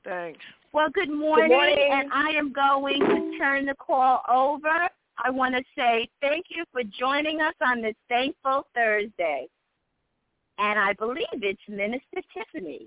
Thanks. Well, good morning, and I am going to turn the call over. I want to say thank you for joining us on this Thankful Thursday. And I believe it's Minister Tiffany.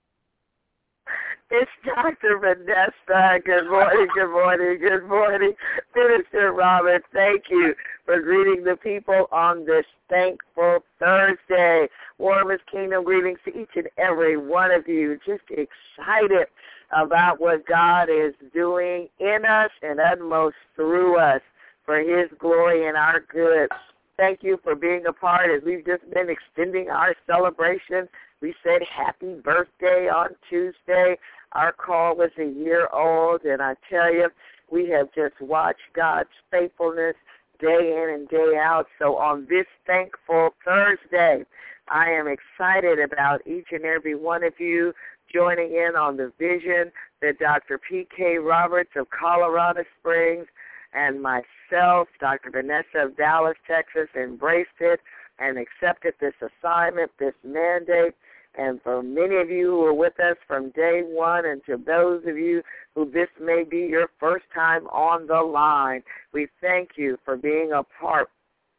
It's Dr. Vanessa. Good morning, good morning, good morning. Minister Robert, thank you for greeting the people on this Thankful Thursday. Warmest kingdom greetings to each and every one of you. Just excited about what God is doing in us and utmost through us for his glory and our good. Thank you for being a part as we've just been extending our celebration. We said happy birthday on Tuesday. Our call was a year old, and I tell you, we have just watched God's faithfulness day in and day out. So on this Thankful Thursday, I am excited about each and every one of you joining in on the vision that Dr. P.K. Roberts of Colorado Springs and myself, Dr. Vanessa of Dallas, Texas, embraced it and accepted this assignment, this mandate. And for many of you who are with us from day one, and to those of you who this may be your first time on the line, we thank you for being a part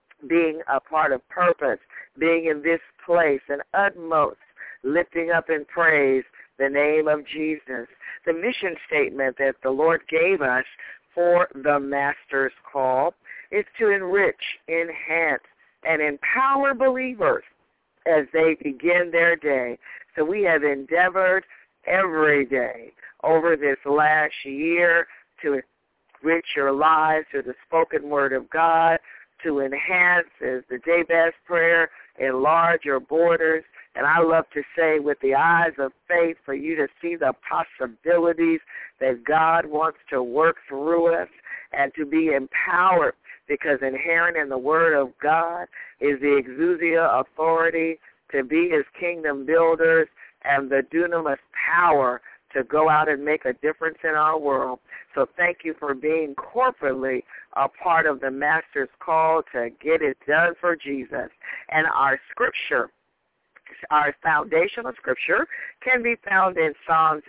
of purpose, being in this place, and utmost lifting up in praise the name of Jesus. The mission statement that the Lord gave us for the Master's Call is to enrich, enhance, and empower believers as they begin their day. So we have endeavored every day over this last year to enrich your lives through the spoken word of God, to enhance, as the Jabez prayer, enlarge your borders. And I love to say, with the eyes of faith, for you to see the possibilities that God wants to work through us and to be empowered, because inherent in the Word of God is the exousia authority to be his kingdom builders and the dunamis power to go out and make a difference in our world. So thank you for being corporately a part of the Master's Call to get it done for Jesus. And our scripture, our foundational scripture, can be found in Psalms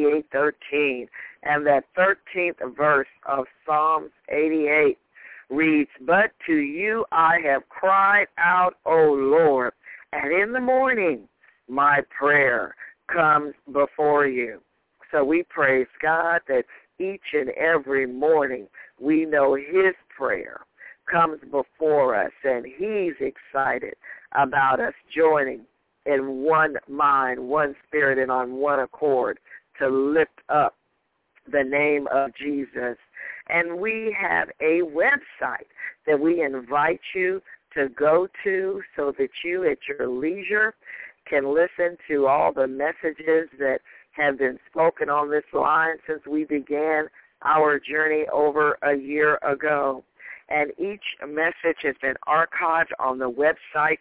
88:13. And that 13th verse of Psalms 88 reads, "But to you I have cried out, O Lord, and in the morning my prayer comes before you." So we praise God that each and every morning we know his prayer comes before us, and he's excited about us joining in one mind, one spirit, and on one accord to lift up the name of Jesus. And we have a website that we invite you to go to so that you at your leisure can listen to all the messages that have been spoken on this line since we began our journey over a year ago. And each message has been archived on the website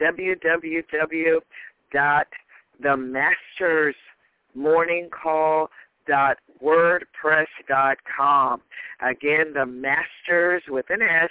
www.themastersmorningcall.wordpress.com. Again, the Masters with an S,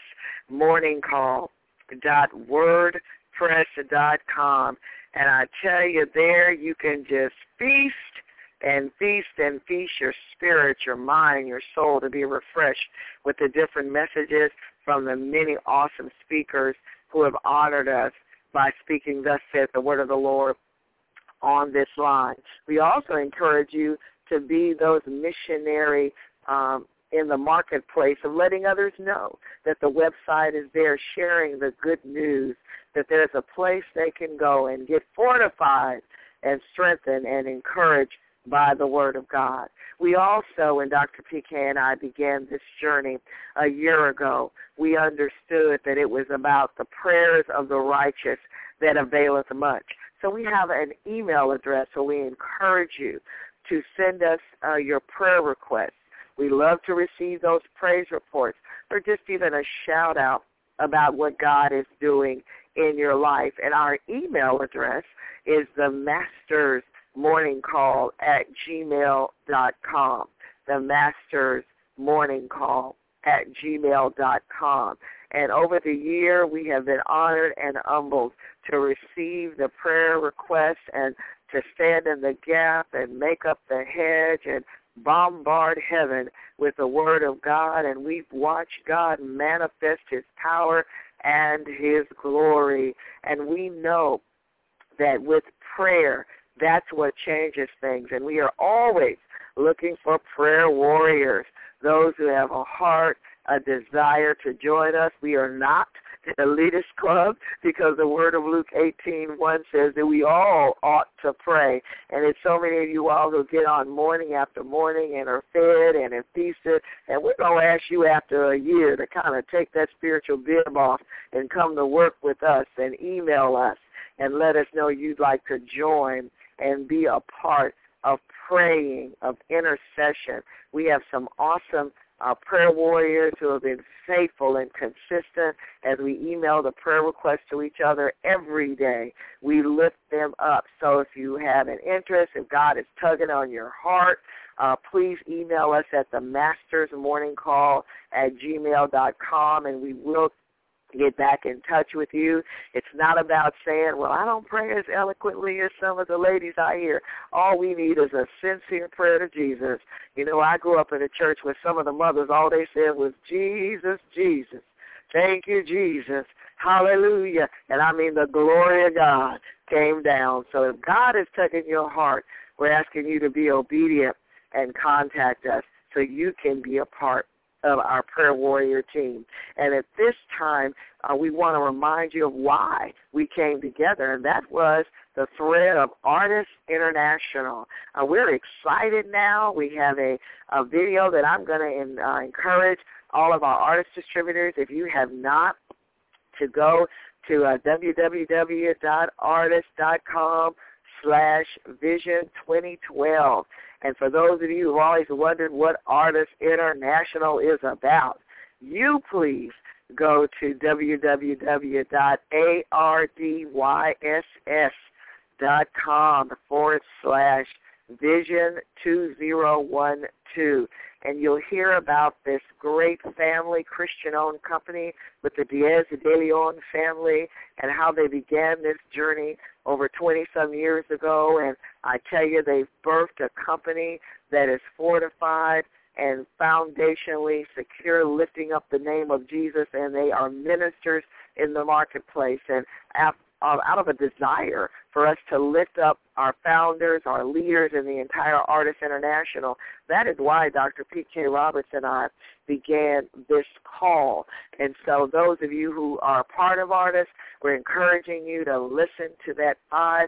morningcall.wordpress.com. And I tell you, there you can just feast and feast and feast your spirit, your mind, your soul to be refreshed with the different messages from the many awesome speakers who have honored us by speaking, thus saith the word of the Lord, on this line. We also encourage you to be those missionary in the marketplace of letting others know that the website is there, sharing the good news, that there's a place they can go and get fortified and strengthened and encouraged by the Word of God. We also, when Dr. P.K. and I began this journey a year ago, we understood that it was about the prayers of the righteous that availeth much. So we have an email address, so we encourage you to send us your prayer requests. We love to receive those praise reports, or just even a shout-out about what God is doing in your life. And our email address is themastersmorningcall@gmail.com, themastersmorningcall@gmail.com. And over the year, we have been honored and humbled to receive the prayer requests and to stand in the gap and make up the hedge and bombard heaven with the word of God, and we've watched God manifest his power and his glory. And we know that with prayer, that's what changes things. And we are always looking for prayer warriors, those who have a heart, a desire to join us. We are not the elitist club, because the word of Luke 18:1 says that we all ought to pray. And it's so many of you all who get on morning after morning and are fed and have feasted. And we're going to ask you after a year to kind of take that spiritual bib off and come to work with us and email us and let us know you'd like to join and be a part of praying, of intercession. We have some awesome prayer warriors who have been faithful and consistent as we email the prayer requests to each other every day. We lift them up. So if you have an interest, if God is tugging on your heart, please email us at themastersmorningcall@gmail.com, and we will get back in touch with you. It's not about saying, well, I don't pray as eloquently as some of the ladies I hear. All we need is a sincere prayer to Jesus. You know, I grew up in a church where some of the mothers, all they said was, Jesus, Jesus. Thank you, Jesus. Hallelujah. And I mean, the glory of God came down. So if God is touching your heart, we're asking you to be obedient and contact us so you can be a part of our prayer warrior team. And at this time, we want to remind you of why we came together, and that was the thread of Artists International. We're excited now. We have a video that I'm going to encourage all of our artist distributors, if you have not, to go to www.artist.com/vision2012. And for those of you who have always wondered what Artists International is about, you please go to www.ardysS.com/vision2012. And you'll hear about this great family, Christian-owned company with the Diaz de Leon family and how they began this journey over 20-some years ago. And I tell you, they've birthed a company that is fortified and foundationally secure, lifting up the name of Jesus, and they are ministers in the marketplace. And out of a desire for us to lift up our founders, our leaders, and the entire Artists International, that is why Dr. P.K. Roberts and I began this call. And so those of you who are a part of Artists, we're encouraging you to listen to that 5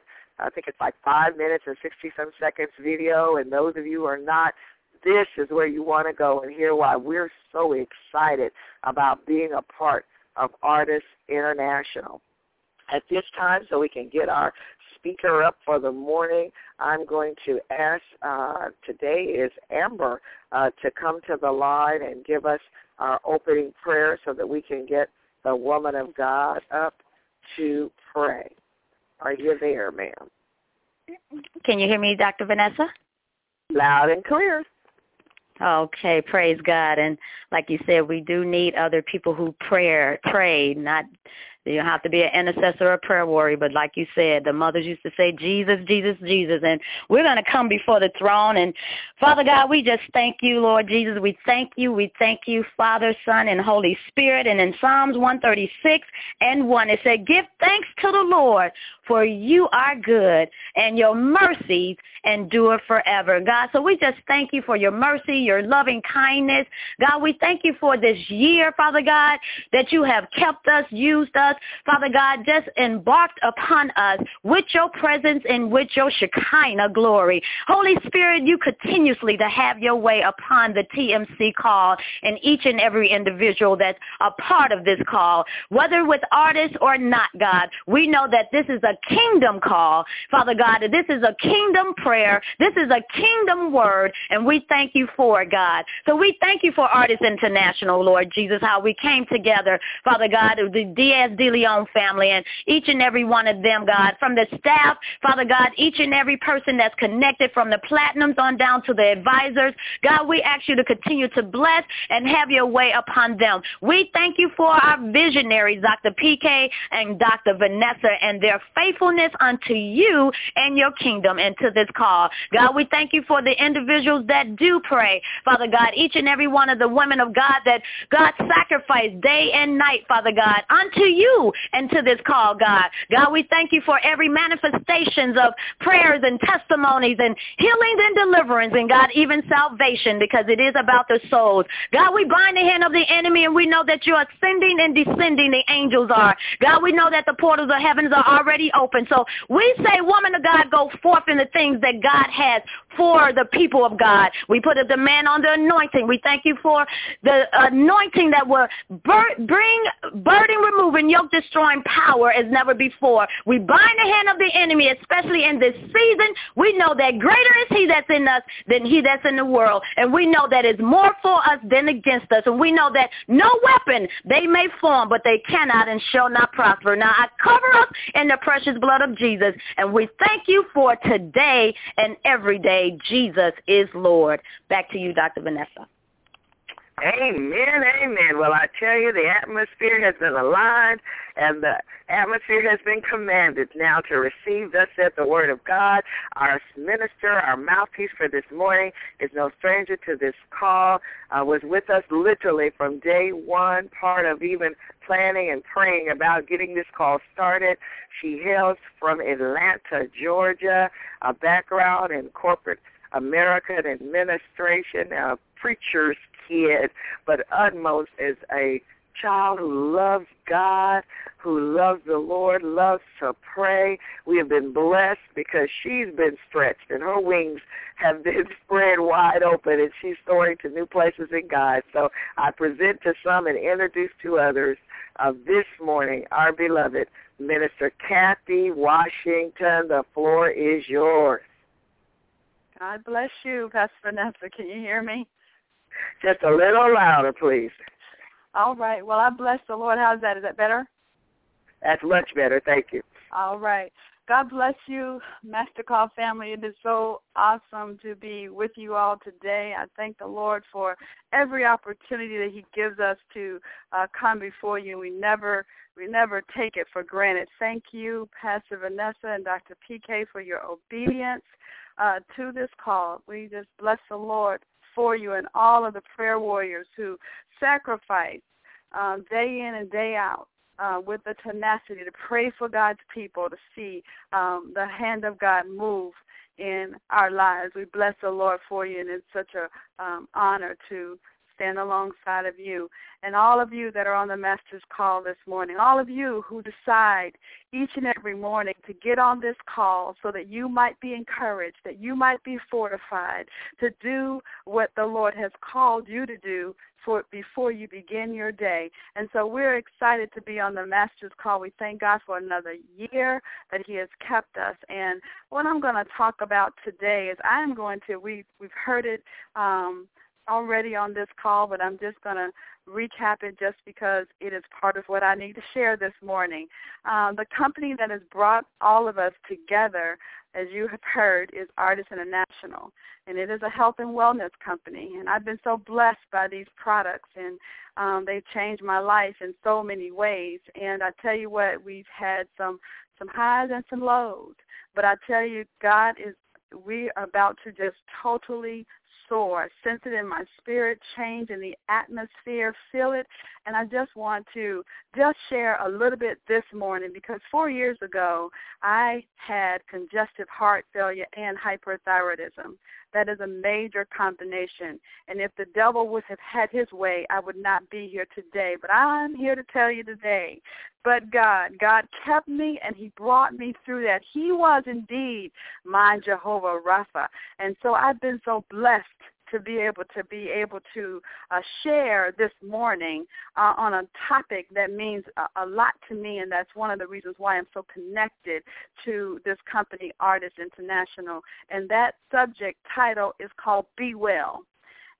minutes and 60-some seconds video. And those of you who are not, this is where you want to go and hear why we're so excited about being a part of Artists International. At this time, so we can get our speaker up for the morning, I'm going to ask, today is Amber, to come to the line and give us our opening prayer so that we can get the woman of God up to pray. Are you there, ma'am? Can you hear me, Dr. Vanessa? Loud and clear. Okay, praise God. And like you said, we do need other people who pray, not you don't have to be an intercessor or a prayer warrior, but like you said, the mothers used to say, Jesus, Jesus, Jesus. And we're going to come before the throne. And, Father God, we just thank you, Lord Jesus. We thank you, Father, Son, and Holy Spirit. And in Psalms 136:1, it said, give thanks to the Lord, for you are good, and your mercies endure forever. God, so we just thank you for your mercy, your loving kindness. God, we thank you for this year, Father God, that you have kept us, used us, Father God, just embarked upon us with your presence and with your Shekinah glory. Holy Spirit, you continuously to have your way upon the TMC call and each and every individual that's a part of this call, whether with artists or not, God. We know that this is a kingdom call, Father God, that this is a kingdom prayer. This is a kingdom word, and we thank you for it, God. So we thank you for Artists International, Lord Jesus, how we came together, Father God, the Diaz DeLeon family and each and every one of them, God, from the staff, Father God, each and every person that's connected from the platinums on down to the advisors. God, we ask you to continue to bless and have your way upon them. We thank you for our visionaries, Dr. PK and Dr. Vanessa, and their faithfulness unto you and your kingdom and to this call. God, we thank you for the individuals that do pray, Father God, each and every one of the women of God that God sacrificed day and night, Father God, unto you and to this call, God. God, we thank you for every manifestations of prayers and testimonies and healings and deliverance, and God, even salvation, because it is about the souls. God, we bind the hand of the enemy, and we know that you are ascending and descending, the angels are. God, we know that the portals of heavens are already open. So we say, woman of God, go forth in the things that God has for the people of God. We put a demand on the anointing. We thank you for the anointing that will bring burden removing, yoke destroying power as never before. We bind the hand of the enemy, especially in this season. We know that greater is he that's in us than he that's in the world. And we know that it's more for us than against us. And we know that no weapon they may form, but they cannot and shall not prosper. Now I cover us in the precious blood of Jesus. And we thank you for today and every day. Jesus is Lord. Back to you, Dr. Vanessa. Amen, amen. Well, I tell you, the atmosphere has been aligned, and the atmosphere has been commanded now to receive, thus saith the word of God. Our minister, our mouthpiece for this morning, is no stranger to this call, was with us literally from day one, part of even planning and praying about getting this call started. She hails from Atlanta, Georgia, a background in corporate America and administration, a preacher's kid, but utmost is a child who loves God, who loves the Lord, loves to pray. We have been blessed because she's been stretched and her wings have been spread wide open, and she's soaring to new places in God. So I present to some and introduce to others of this morning our beloved Minister Kathy Washington. The floor is yours. God bless you, Pastor Vanessa. Can you hear me? Just a little louder, please. All right. Well, I bless the Lord. How's that? Is that better? That's much better. Thank you. All right. God bless you, Master Call family. It is so awesome to be with you all today. I thank the Lord for every opportunity that he gives us to come before you. We never take it for granted. Thank you, Pastor Vanessa and Dr. PK, for your obedience to this call. We just bless the Lord for you and all of the prayer warriors who sacrifice day in and day out with the tenacity to pray for God's people, to see the hand of God move in our lives. We bless the Lord for you, and it's such an honor to stand alongside of you. And all of you that are on the Master's Call this morning, all of you who decide each and every morning to get on this call so that you might be encouraged, that you might be fortified to do what the Lord has called you to do before you begin your day. And so we're excited to be on the Master's Call. We thank God for another year that he has kept us. And what I'm going to talk about today is we've heard it already on this call, but I'm just going to recap it just because it is part of what I need to share this morning. The company that has brought all of us together, as you have heard, is Artis International, and it is a health and wellness company. And I've been so blessed by these products, and they've changed my life in so many ways. And I tell you what, we've had some highs and some lows, but I tell you, we are about to just totally soar. Sense it in my spirit, change in the atmosphere, feel it. And I just want to just share a little bit this morning, because 4 years ago I had congestive heart failure and hyperthyroidism. That is a major combination. And if the devil would have had his way, I would not be here today. But I'm here to tell you today, but God kept me, and he brought me through that. He was indeed my Jehovah Rapha. And so I've been so blessed to be able to share this morning on a topic that means a lot to me, and that's one of the reasons why I'm so connected to this company, Artis International. And that subject title is called Be Well.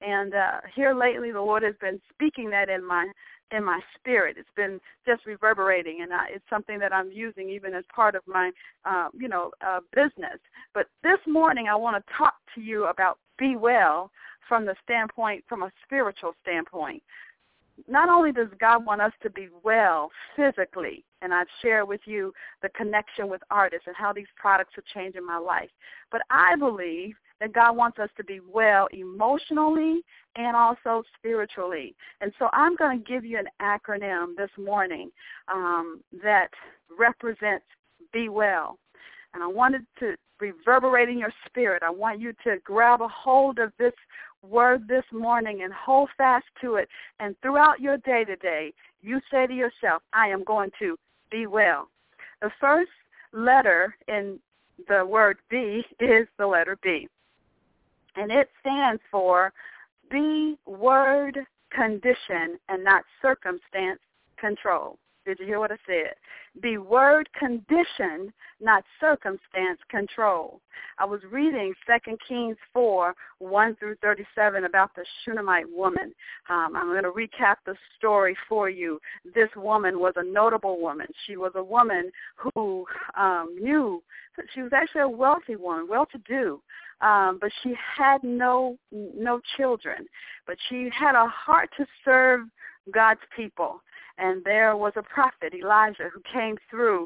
And here lately, the Lord has been speaking that in my spirit. It's been just reverberating, and it's something that I'm using even as part of my, business. But this morning, I want to talk to you about be well from a spiritual standpoint. Not only does God want us to be well physically, and I've shared with you the connection with artists and how these products are changing my life, but I believe that God wants us to be well emotionally and also spiritually. And so I'm going to give you an acronym this morning that represents be well. And I wanted to reverberate in your spirit. I want you to grab a hold of this word this morning and hold fast to it. And throughout your day today, you say to yourself, I am going to be well. The first letter in the word be is the letter B. And it stands for be word, condition, and not circumstance, control. Did you hear what I said? Be word conditioned, not circumstance control. I was reading 2 Kings 4, 1 through 37 about the Shunammite woman. I'm going to recap the story for you. This woman was a notable woman. She was a woman who knew that she was actually a wealthy woman, well-to-do. But she had no children. But she had a heart to serve God's people. And there was a prophet, Elijah, who came through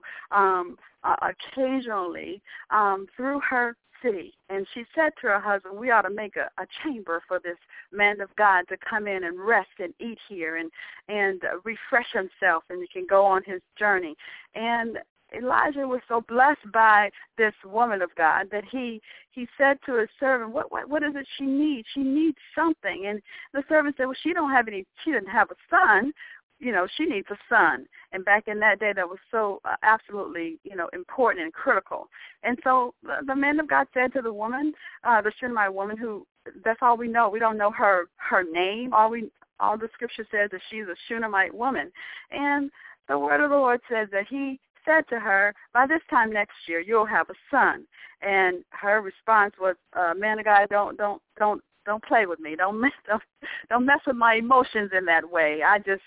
occasionally through her city. And she said to her husband, we ought to make a chamber for this man of God to come in and rest and eat here and refresh himself, and he can go on his journey. And Elijah was so blessed by this woman of God that he said to his servant, what is it she needs? She needs something. And the servant said, well, she didn't have a son. She needs a son. And back in that day, that was so absolutely, important and critical. And so the man of God said to the woman, the Shunammite woman, who that's all we know. We don't know her name. All the scripture says that she's a Shunammite woman. And the word of the Lord says that he said to her, by this time next year, you'll have a son. And her response was, man of God, don't play with me. Don't mess with my emotions in that way.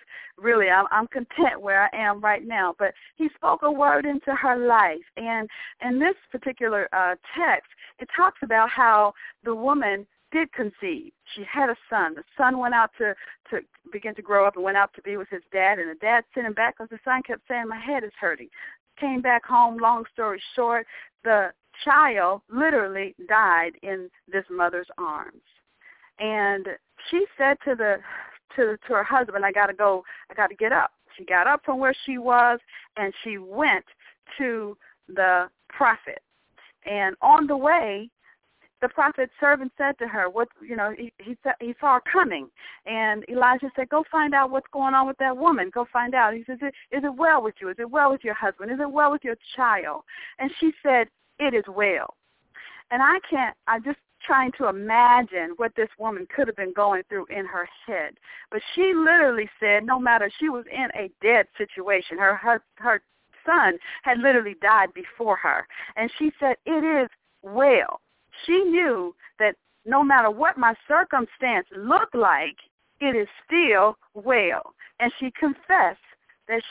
I'm content where I am right now. But he spoke a word into her life. And in this particular text, it talks about how the woman did conceive. She had a son. The son went out to begin to grow up and went out to be with his dad. And the dad sent him back because the son kept saying, my head is hurting. Came back home, long story short, the child literally died in this mother's arms. And she said to her husband, I got to get up. She got up from where she was, and she went to the prophet. And on the way, the prophet's servant said to her, he saw her coming. And Elijah said, go find out what's going on with that woman. Go find out. He says, is it well with you? Is it well with your husband? Is it well with your child? And she said, it is well. And I'm just trying to imagine what this woman could have been going through in her head. But she literally said, no matter, she was in a dead situation. Her son had literally died before her. And she said, it is well. She knew that no matter what my circumstance looked like, it is still well. And she confessed that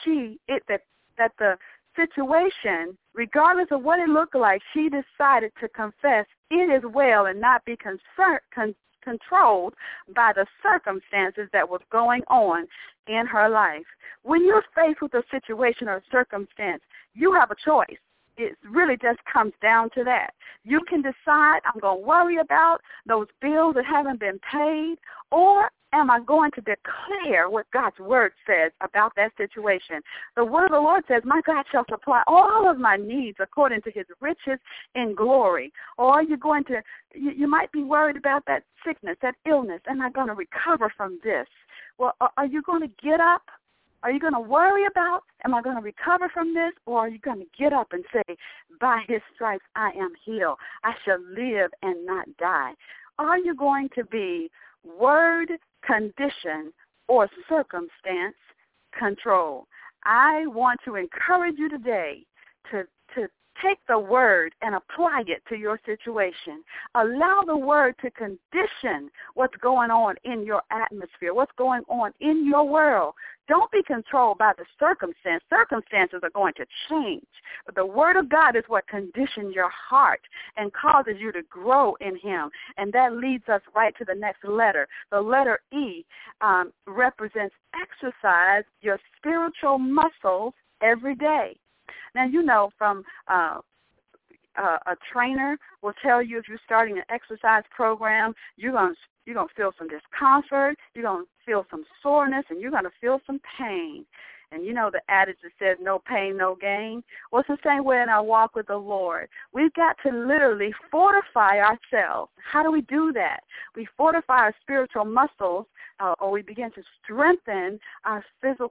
that the situation, regardless of what it looked like, she decided to confess it is well and not be controlled by the circumstances that was going on in her life. When you're faced with a situation or a circumstance, you have a choice. It really just comes down to that. You can decide, I'm going to worry about those bills that haven't been paid, or am I going to declare what God's word says about that situation? The word of the Lord says, my God shall supply all of my needs according to his riches in glory. Or are you going to, you might be worried about that sickness, that illness. Am I going to recover from this? Well, are you going to get up? Are you going to worry about, am I going to recover from this? Or are you going to get up and say, by his stripes I am healed. I shall live and not die. Are you going to be word, condition, or circumstance control? I want to encourage you today to take the word and apply it to your situation. Allow the word to condition what's going on in your atmosphere, what's going on in your world. Don't be controlled by the circumstance. Circumstances are going to change. But the word of God is what conditions your heart and causes you to grow in him. And that leads us right to the next letter. The letter E represents exercise your spiritual muscles every day. Now, you know, from a trainer will tell you if you're starting an exercise program, you're going to feel some discomfort, you're going to feel some soreness, and you're going to feel some pain. And you know the adage that says no pain, no gain? Well, it's the same way in our walk with the Lord. We've got to literally fortify ourselves. How do we do that? We fortify our spiritual muscles, or we begin to strengthen our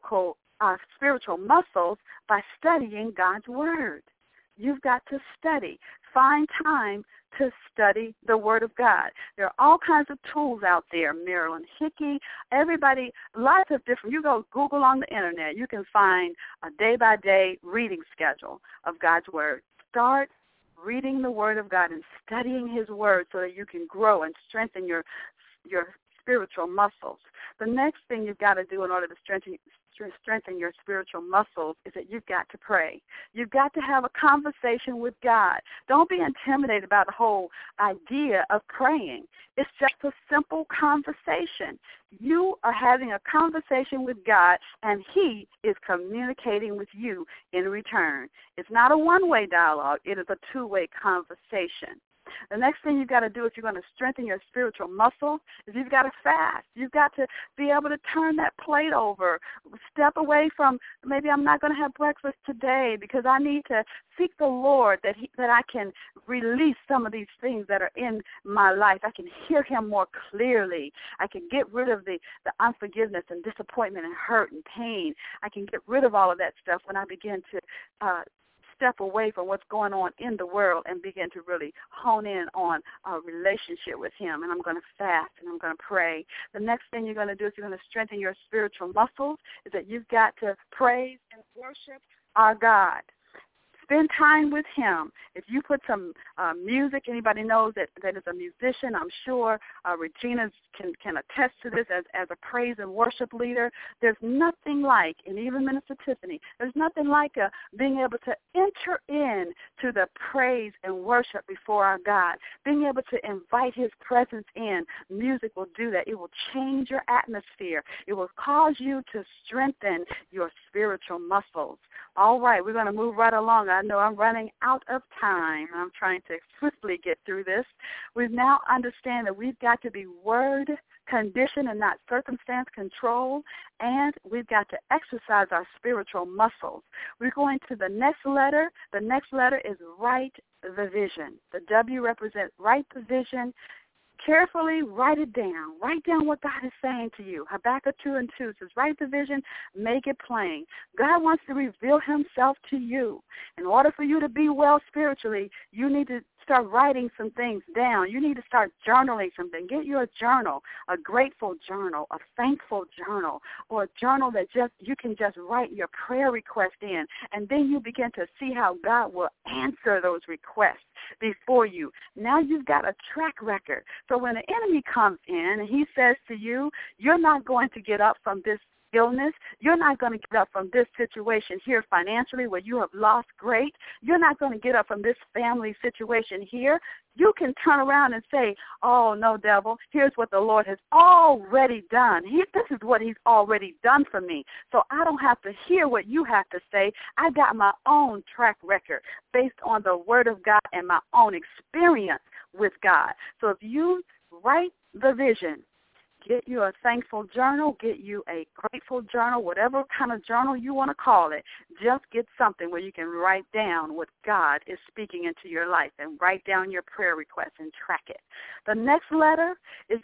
spiritual muscles by studying God's Word. You've got to study. Find time to study the Word of God. There are all kinds of tools out there, Marilyn Hickey, everybody, lots of different, you go Google on the Internet, you can find a day-by-day reading schedule of God's Word. Start reading the Word of God and studying His Word so that you can grow and strengthen your spiritual muscles. The next thing you've got to do in order to strengthen your spiritual muscles is that you've got to pray. You've got to have a conversation with God. Don't be intimidated about the whole idea of praying. It's just a simple conversation. You are having a conversation with God, and He is communicating with you in return. It's not a one-way dialogue. It is a two-way conversation. The next thing you've got to do if you're going to strengthen your spiritual muscle is you've got to fast. You've got to be able to turn that plate over, step away from maybe I'm not going to have breakfast today because I need to seek the Lord that I can release some of these things that are in my life. I can hear Him more clearly. I can get rid of the unforgiveness and disappointment and hurt and pain. I can get rid of all of that stuff when I begin to step away from what's going on in the world and begin to really hone in on a relationship with Him. And I'm going to fast and I'm going to pray. The next thing you're going to do if you're going to strengthen your spiritual muscles is that you've got to praise and worship our God. Spend time with Him. If you put some music, anybody knows that is a musician, I'm sure Regina can attest to this as a praise and worship leader. There's nothing like, and even Minister Tiffany, there's nothing like being able to enter in to the praise and worship before our God, being able to invite His presence in. Music will do that. It will change your atmosphere. It will cause you to strengthen your spiritual muscles. All right, we're going to move right along. I know I'm running out of time. I'm trying to swiftly get through this. We now understand that we've got to be word conditioned and not circumstance controlled, and we've got to exercise our spiritual muscles. We're going to the next letter. The next letter is write the vision. The W represents write the vision. Carefully write it down. Write down what God is saying to you. Habakkuk 2:2 says, write the vision, make it plain. God wants to reveal Himself to you. In order for you to be well spiritually, you need to start writing some things down. You need to start journaling something. Get you a journal, a grateful journal, a thankful journal, or a journal that you can just write your prayer request in, and then you begin to see how God will answer those requests before you. Now you've got a track record. So when the enemy comes in and he says to you, you're not going to get up from this illness, you're not going to get up from this situation here financially where you have lost great, you're not going to get up from this family situation here, you can turn around and say, oh, no, devil, here's what the Lord has already done. This is what He's already done for me. So I don't have to hear what you have to say. I got my own track record based on the Word of God and my own experience with God. So if you write the vision, get you a thankful journal, get you a grateful journal, whatever kind of journal you want to call it. Just get something where you can write down what God is speaking into your life and write down your prayer requests and track it. The next letter is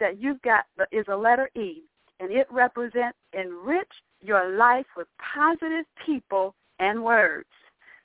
a letter E, and it represents enrich your life with positive people and words.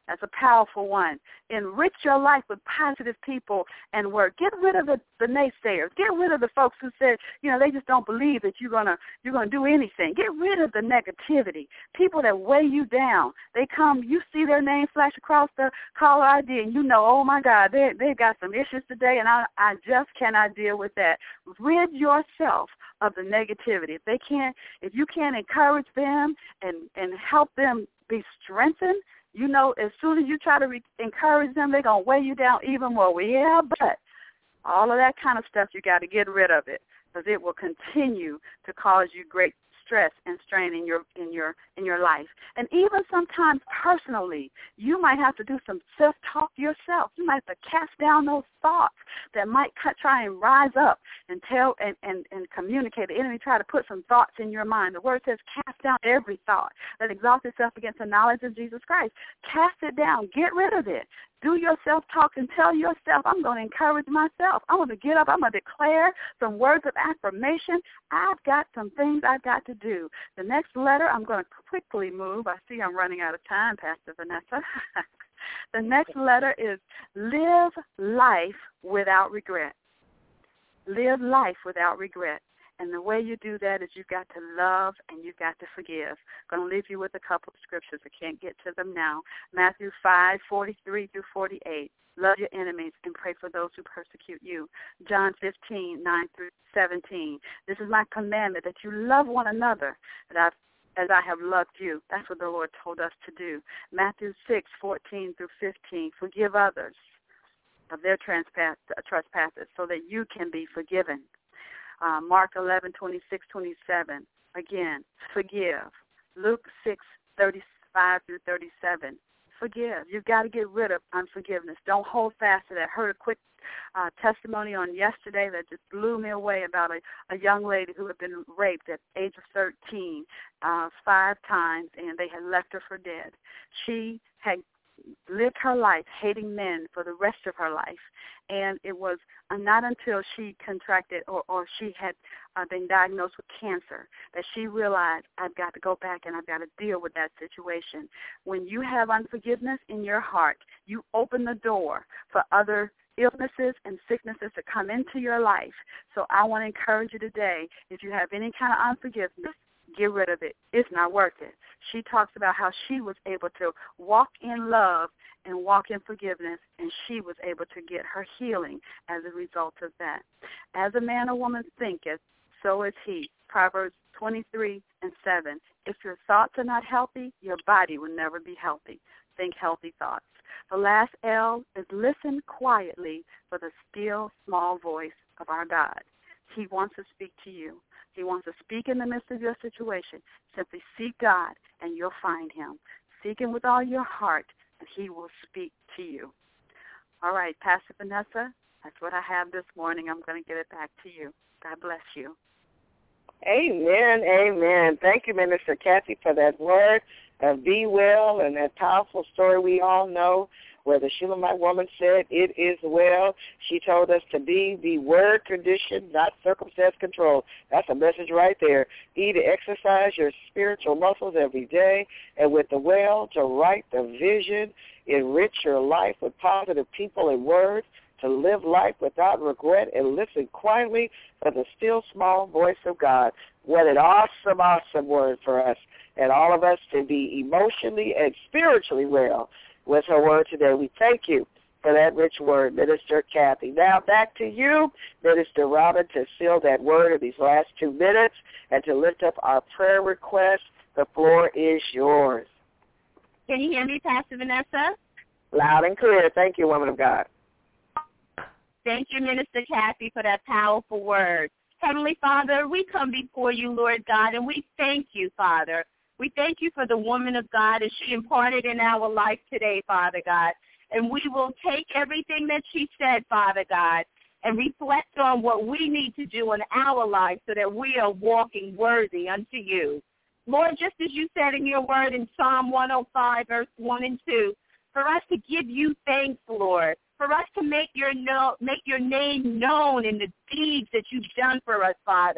That's a powerful one. Enrich your life with positive people and work. Get rid of the naysayers. Get rid of the folks who said, they just don't believe that you're gonna do anything. Get rid of the negativity. People that weigh you down. They come, you see their name flash across the caller ID, and oh my God, they've got some issues today, and I just cannot deal with that. Rid yourself of the negativity. If you can't encourage them and help them be strengthened, as soon as you try to encourage them, they're going to weigh you down even more. Well, yeah, but all of that kind of stuff, you got to get rid of it, because it will continue to cause you great stress and strain in your life. And even sometimes personally, you might have to do some self-talk yourself. You might have to cast down those thoughts that might try and rise up and tell and communicate. The enemy try to put some thoughts in your mind. The word says cast down every thought that exalts itself against the knowledge of Jesus Christ. Cast it down. Get rid of it. Do your self-talk and tell yourself, I'm going to encourage myself. I'm going to get up. I'm going to declare some words of affirmation. I've got some things I've got to do. The next letter, I'm going to quickly move. I see I'm running out of time, Pastor Vanessa. The next letter is live life without regret. Live life without regret. And the way you do that is you've got to love and you've got to forgive. I'm going to leave you with a couple of scriptures. I can't get to them now. Matthew 5:43-48. Love your enemies and pray for those who persecute you. John 15:9-17. This is my commandment, that you love one another as I have loved you. That's what the Lord told us to do. Matthew 6:14-15. Forgive others of their trespasses so that you can be forgiven. Mark 11:26-27. Again, forgive. Luke 6:35-37. Forgive. You've got to get rid of unforgiveness. Don't hold fast to that. I heard a quick testimony on yesterday that just blew me away about a young lady who had been raped at the age of 13 5 times, and they had left her for dead. She had lived her life hating men for the rest of her life, and it was not until she contracted or she had been diagnosed with cancer that she realized, I've got to go back and I've got to deal with that situation. When you have unforgiveness in your heart, you open the door for other illnesses and sicknesses to come into your life. So I want to encourage you today, if you have any kind of unforgiveness, get rid of it. It's not worth it. She talks about how she was able to walk in love and walk in forgiveness, and she was able to get her healing as a result of that. As a man or woman thinketh, so is he. Proverbs 23:7. If your thoughts are not healthy, your body will never be healthy. Think healthy thoughts. The last L is listen quietly for the still small voice of our God. He wants to speak to you. He wants to speak in the midst of your situation. Simply seek God, and you'll find him. Seek him with all your heart, and he will speak to you. All right, Pastor Vanessa, that's what I have this morning. I'm going to give it back to you. God bless you. Amen, amen. Thank you, Minister Kathy, for that word of be well and that powerful story we all know where the Shulamite woman said, it is well. She told us to be word conditioned, not circumstance controlled. That's a message right there. E, to exercise your spiritual muscles every day, and with the well, to write the vision, enrich your life with positive people and words, to live life without regret and listen quietly for the still small voice of God. What an awesome, awesome word for us, and all of us to be emotionally and spiritually well with her word today. We thank you for that rich word, Minister Kathy. Now back to you, Minister Robin, to seal that word in these last 2 minutes and to lift up our prayer request. The floor is yours. Can you hear me, Pastor Vanessa? Loud and clear. Thank you, woman of God. Thank you, Minister Kathy, for that powerful word. Heavenly Father, we come before you, Lord God, and we thank you, Father. We thank you for the woman of God as she imparted in our life today, Father God. And we will take everything that she said, Father God, and reflect on what we need to do in our life so that we are walking worthy unto you. Lord, just as you said in your word in Psalm 105, verse 1 and 2, for us to give you thanks, Lord, for us to make your name known in the deeds that you've done for us, Father.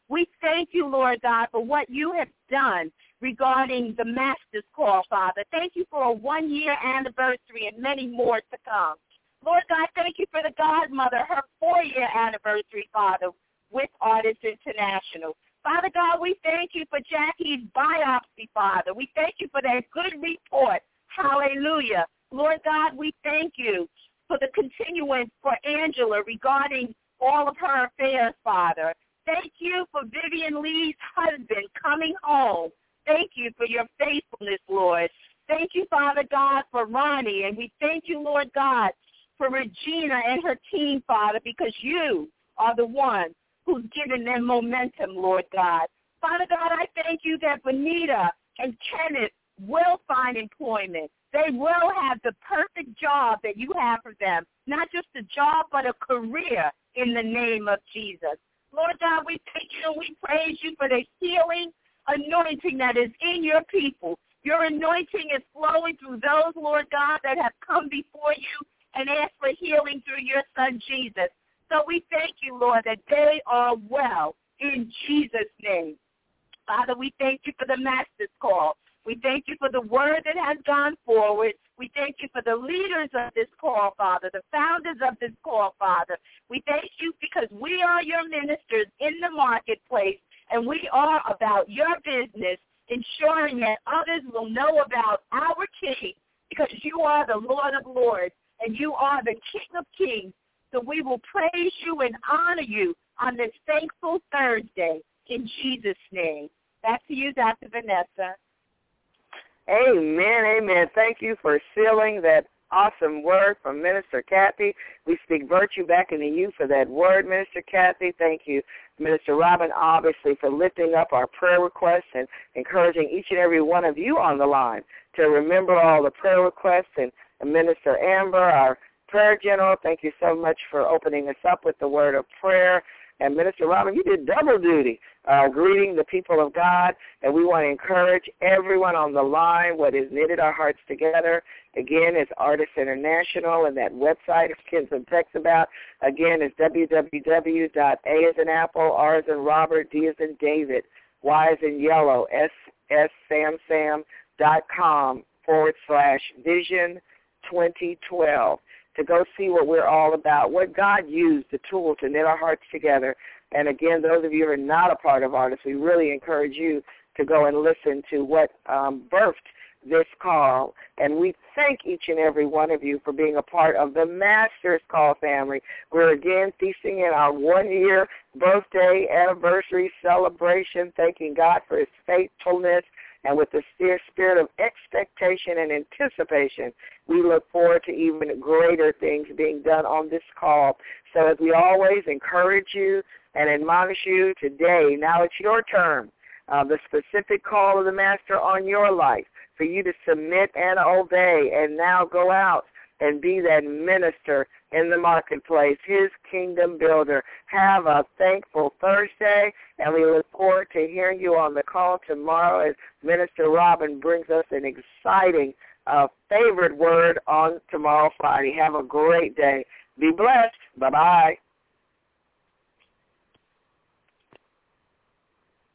We thank you, Lord God, for what you have done regarding the Master's Call, Father. Thank you for a 1-year anniversary and many more to come. Lord God, thank you for the godmother, her 4-year anniversary, Father, with Artists International. Father God, we thank you for Jackie's biopsy, Father. We thank you for that good report. Hallelujah. Lord God, we thank you for the continuance for Angela regarding all of her affairs, Father. Thank you for Vivian Lee's husband coming home. Thank you for your faithfulness, Lord. Thank you, Father God, for Ronnie. And we thank you, Lord God, for Regina and her team, Father, because you are the one who's given them momentum, Lord God. Father God, I thank you that Benita and Kenneth will find employment. They will have the perfect job that you have for them, not just a job, but a career in the name of Jesus. Lord God, we thank you and we praise you for the healing anointing that is in your people. Your anointing is flowing through those, Lord God, that have come before you and asked for healing through your son, Jesus. So we thank you, Lord, that they are well in Jesus' name. Father, we thank you for the Master's Call. We thank you for the word that has gone forward. We thank you for the leaders of this call, Father, the founders of this call, Father. We thank you because we are your ministers in the marketplace, and we are about your business, ensuring that others will know about our King, because you are the Lord of Lords, and you are the King of Kings. So we will praise you and honor you on this thankful Thursday in Jesus' name. Back to you, Dr. Vanessa. Amen, amen. Thank you for sealing that awesome word from Minister Kathy. We speak virtue back into you for that word, Minister Kathy. Thank you, Minister Robin, obviously, for lifting up our prayer requests and encouraging each and every one of you on the line to remember all the prayer requests. And Minister Amber, our prayer general, thank you so much for opening us up with the word of prayer. And Minister Robin, you did double duty, greeting the people of God. And we want to encourage everyone on the line. What has knitted our hearts together, again, is Artists International, and that website, as Ken texts about, again, is www.A as in Apple, R as in Robert, D as in David, Y as in Yellow, SSSamsam.com/Vision 2012. To go see what we're all about, what God used, the tool to knit our hearts together. And again, those of you who are not a part of Artists, we really encourage you to go and listen to what birthed this call. And we thank each and every one of you for being a part of the Master's Call family. We're again feasting in our 1-year birthday anniversary celebration, thanking God for his faithfulness. And with the spirit of expectation and anticipation, we look forward to even greater things being done on this call. So as we always encourage you and admonish you today, now it's your turn, the specific call of the Master on your life, for you to submit and obey, and now go out and be that minister in the marketplace, his kingdom builder. Have a thankful Thursday, and we look forward to hearing you on the call tomorrow as Minister Robin brings us an exciting favorite word on tomorrow, Friday. Have a great day. Be blessed. Bye-bye.